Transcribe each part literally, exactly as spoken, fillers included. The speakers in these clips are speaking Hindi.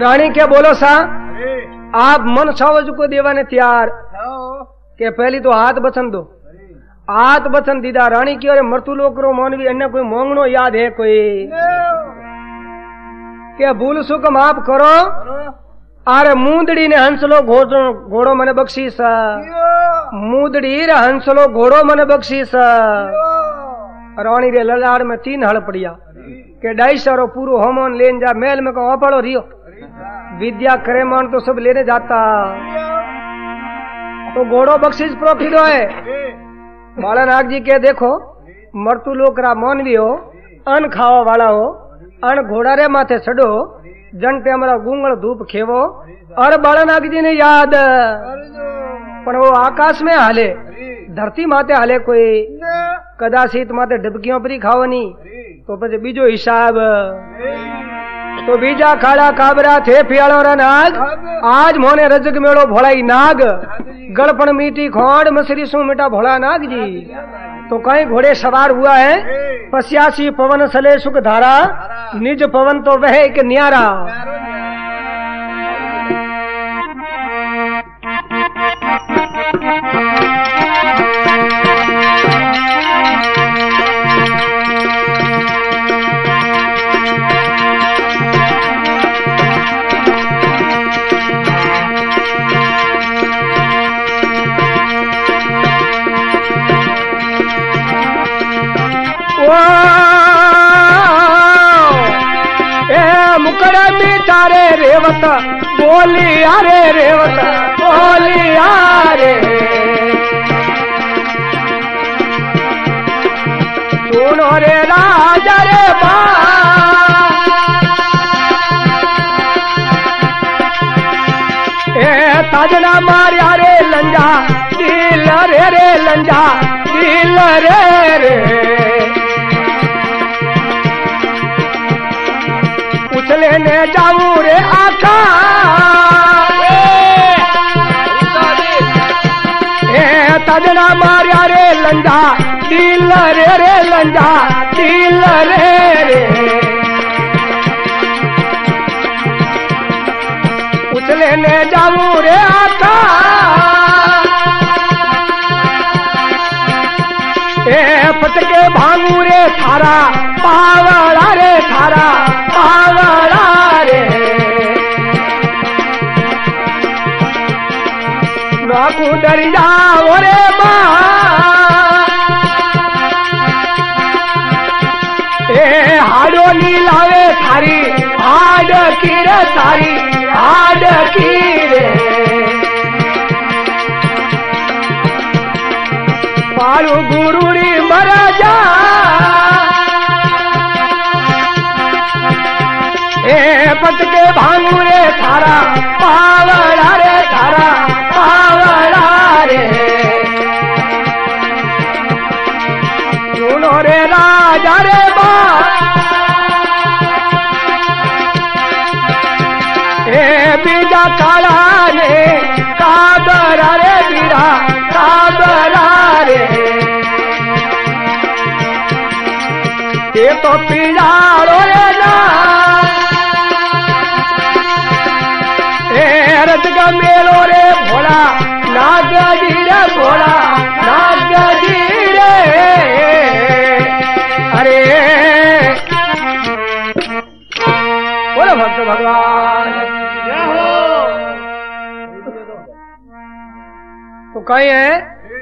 रानी क्या बोलो सा आप मन छावज को देवा ने तैयार के पहली तो हाथ बचन दो हाथ बचन दीदा रानी की अरे मृत्यु लोक रो मोनवी अन्य कोई मोंगनो याद है कोई के भूल सुख माफ करो अरे मूंदड़ी ने हंसलो घोड़ो घोड़ो मने बख्शीस मूंदड़ी रे हंसलो घोड़ो मने बख्शीस रानी रे ललाड़ में तीन हल पड़िया के ढाई सारो पूरो होमोन लेन जा मेल में को ओपड़ो रियो विद्या करे मान तो सब लेने जाता तो घोड़ो बख्शीश प्रोखिदो है बालानाग जी के देखो मृत्यु लोक रा मोनवी हो अन खावा वाला हो अन घोड़ा रे माथे चढ़ो जन पे हमारा गूंगल धूप खेवो और बालानाग जी ने याद पर वो आकाश में हाले धरती माते हाले कोई कदाचित माते डबकियों परी खावनी तो पछे बीजो हिसाब तो बीजा खाड़ा काबरा थे पियालो रा नाग आज मोने रजग मेड़ो भोलाई नाग गड़पण मीठी खोड़ मसरी सु मिटा भोला नाग जी तो कहीं घोड़े सवार हुआ है पश्यासी पवन सले सुख धारा निज पवन तो वह एक न्यारा तारे रेवत बोली आरे रेवत बोली आरे सुनो रे राजा रे बा ए ताजना मारिया रे लंजा दिल रे रे लंजा दिल रे रे लेने जाऊं रे आका ए तजना मारिया रे लंजा दिल रे रे लंजा दिल रे रे उस लेने जाऊं रे आका ए पटके भांगू रे थारा पावड़ा रे थारा पावड़ा रे नाकू डर जाओ रे माँ ए हाडो नी लावे थारी हाड की रे थारी हाड की रे पारू गुरुड़ी मरा जा ए पटके भांगू रे थारा पावड़ा रे थारा पावड़ा रे सुनो रे राजा रे बा ए बीजा काला ने काबरा रे बीरा काबरा रे ये तो पिजारो रे ना रजगा मेलो रे भोला नागजी रे भोला नागजी रे अरे बोलो भक्त भगवान तो कहीं है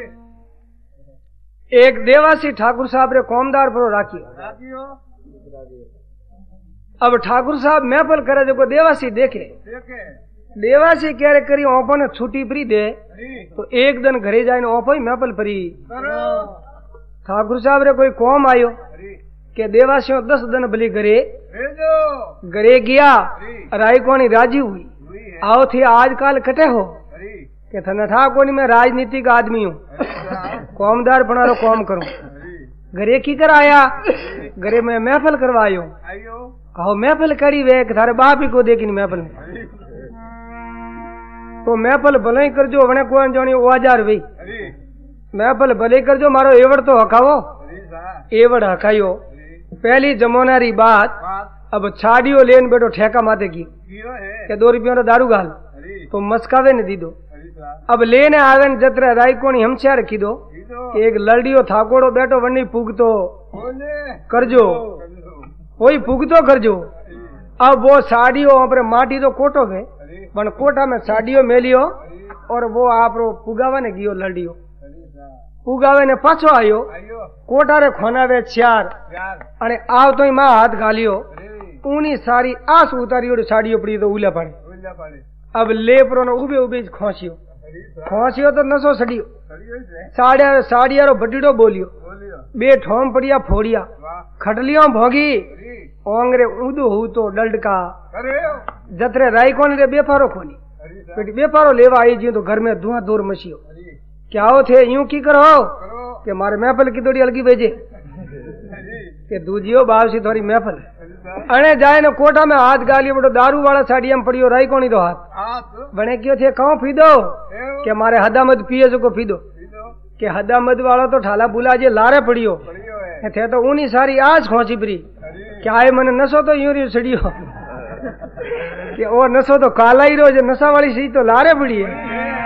एक देवासी ठाकुर साहब रे कौमदार पर राखियो अब ठाकुर साहब महफल करे जो देवासी देखे देवासी कह रहे करी ओपो ने छुट्टी परी दे तो एक दिन घरे जाए ओपो ही महफल परी ठाकुर साहब रे कोई कौम आयो के देवासियों दस दिन बली घरे घरे गया राय कोनी राजी हुई आओ थी आजकल कटे हो के थने था कोनी मैं राजनीतिक आदमी हूँ कौमदार बना रो कौम करूं घरे की कर आया घरे में महफल करवायो कहो महफल करी वे थारे बाप ही को देखी महफल में तो महफल भले ही कर जो वने कोई जानी आजार वही महफल भले कर जो मारो एवड़ तो हकावो एवड़ हकायो पहली जमोनारी बात अब छाड़ियो लेन बेटो ठेका माथे की के दो रुपया रो दारू गाल तो मस्कावे ने दी दो। अब लेने आवे न जतरे रायकोनी हमछा रखी दो एक लड़ियो थाकोड़ो बेटो वनी पुगतो करजो वही पुगतो करजो। अब वो साड़ियो अपने माटी तो कोटो में पण कोटा में साड़ियो मेलियो और वो आप पुगावे ने गियो लड़ियो पुगावे ने पाछो आयो कोटा रे खोनावे चार अने आव तो मां हाथ घालियो ऊनी सारी आस उतारियो साड़ियो पड़ी तो उला पड़े। अब लेपरो ने उबे उबे खोसियो खोसियो तो नसो सड़ियो साड़िया साड़िया रो बडीडो बोलियो बे ठोम पड़िया फोड़िया खटलियो भोगी ओंगरे ऊदो हु तो डलडका जतरे राई कोनी रे बेफारो खोनी बेटी बेफारो लेवा आई जी तो घर में धुआं दूर मचियो क्या हो थे यूं की करो के मारे महफल की थोड़ी अलगी भेजे के दूजियो बावसी थोड़ी महफल अने जाए न कोटा में हाथ गालियो बड़ो दारू वाला साड़िया में पड़ियो राई कोनी तो हाथ बने क्यों थे कहो पीदो के मारे हदामद पिए जो को पीदो के हदामद वाला तो ठाला बुला जे लारे पड़ियो थे तो ऊनी सारी आज खोची परी क्या है मन नशो तो यूं सड़ियो कि ओ नशो तो काला ही रो जो नशा वाली सी तो लारे पड़ी है।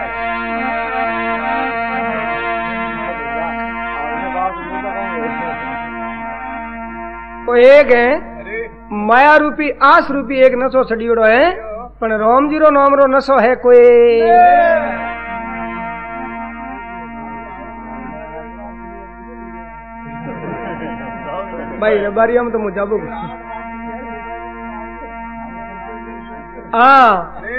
तो एक है माया रूपी आस रूपी एक नशो सड़ियोड़ो है पण रोम जीरो नाम रो नशो है कोई भाई रबारिया में तो मुझाबू हाँ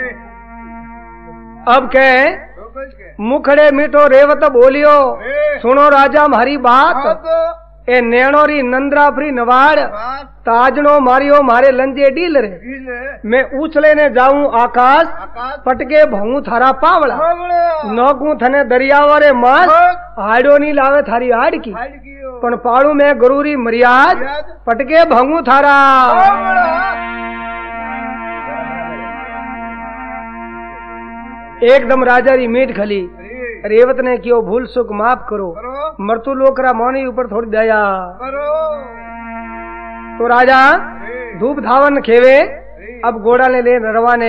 अब कह मुखड़े मीठो रेवत बोलियो सुनो राजा मारी बात ए नैणोरी नंदराफरी नवाड़ ताजनो मारियो मारे लंजे डील रे मैं उछले ने जाऊं आकाश पटके भऊ थारा पावड़ा नौकू थने दरियावारे मास हाड़ो नी लावे थारी हाड़ की पण पाड़ू में गरूरी मर्याद पटके भंगू थारा एकदम राजा री मीट खली रेवत ने कियो भूल सुख माफ करो मरतु लोकरा मोनी ऊपर थोड़ी दया तो राजा धूप धावन खेवे अब घोड़ा ने ले रवाने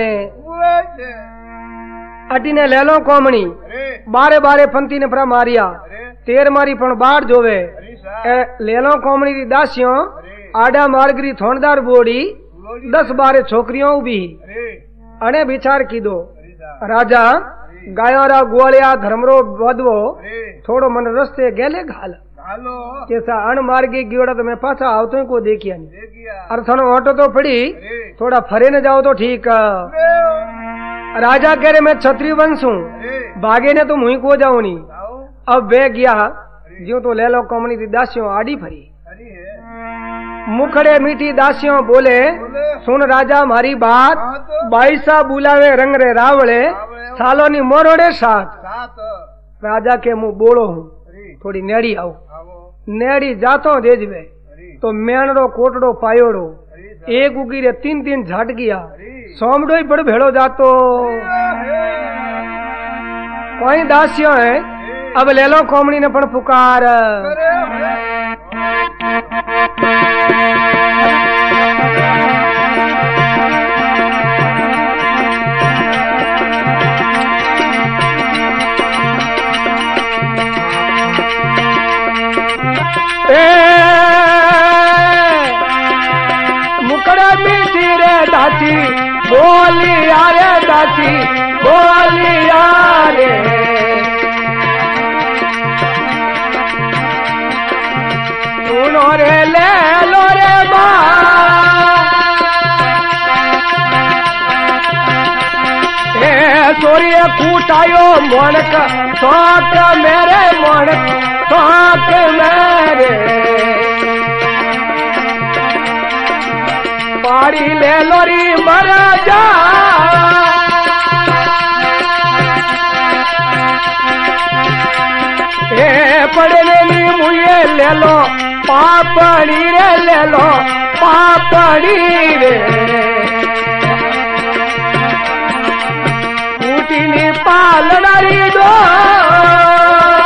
अटी ने ले लो कोमणी बारे बारे फंती ने परा मारिया तेर मारी पण बाढ़ जोवे ए ले लो कोमणी री दासियों आडा मार्गरी थोड़दार बोड़ी दस बारे छोकरियों उभी अने विचार की दो राजा गायारा ग्वालिया धर्मरो वधवो थोड़ो मन रस्ते गेले घाल कैसा अणमार्गी गियोड़ा तो मैं पाछा आवतो को देखिया नहीं अर्थनो ऑटो तो पड़ी थोड़ा फरे न जाओ तो ठीक। राजा कह रहे मैं छत्री वंश हूँ भागे ने तो मुही को जाओ नहीं अब वे गया ज्यो तो ले लो कमनी दासियों आड़ी फरी मुखड़े मीठी दासियों बोले सुन राजा मारी बात बाईसा बुलावे रंग रे रावले सालों नी मोरोड़े साथ राजा के मुंह बोलो हूँ थोड़ी नेड़ी आओ नेड़ी जातो देजवे तो मेणड़ो कोटड़ो पायोड़ो एक उगी रे तीन तीन झाट गया सोमड़ो ही बड़ भेड़ो जातो कोई दासियों है अब ले लो कोमड़ी ने पण पुकार मुकड़ा मीठी रे दासी बोली यारे दासी बोली यारे सुनो रे ले लो रे बा सूर्य कूटायो मोनक शौक मेरे मोनक शौक मेरे पाड़ी ले लोरी मर जा ए पड़ने नी मुझे ले लो पापड़ी रे ले लो पापड़ी रे नी पालनारी दो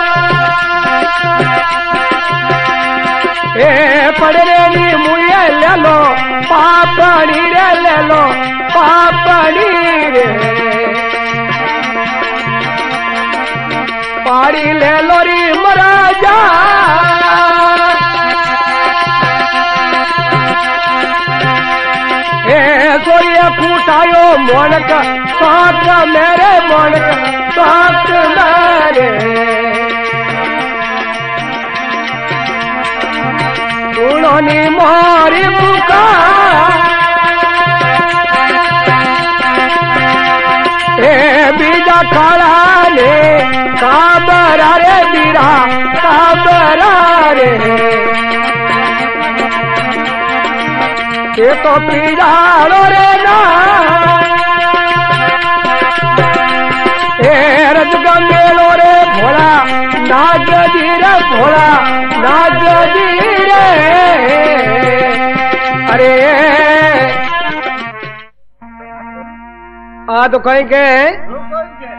ए पड़ने नी मुझे ले ले लो पापड़ी रे ले लो पापड़ी रे पाड़ी ले लो री महाराजा सोरिया फूटायो मोनक साथ मेरे मोनक साथ मेरे उन्होंने मारी बुका ए बीजा खड़ा ने काबरा रे बीरा काबरा रे ये तो पीड़ालो रे ना ए रजगंगेलो रे भोला नाग जी रे भोला नाग जी रे अरे आ तो कहीं के